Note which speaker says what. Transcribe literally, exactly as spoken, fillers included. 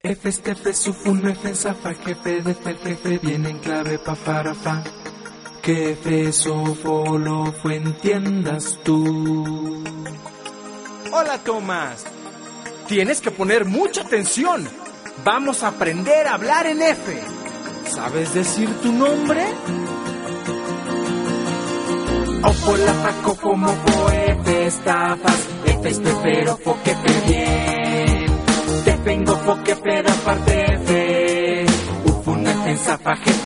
Speaker 1: F, F, Sufun, F, Zafa, jefe, de F, jefe, viene en clave pa, para, fa. Que F, Sofo, lo fue, entiendas tú.
Speaker 2: Hola, Tomás. Tienes que poner mucha atención. Vamos a aprender a hablar en F. ¿Sabes decir tu nombre?
Speaker 1: Ofo, la, fa, cofo, mofo, F, estafas, F, estefero, fo, que fe, bien. Te vengo, fo, que fe, da parte, F. Ufun, F, Zafa, jefe,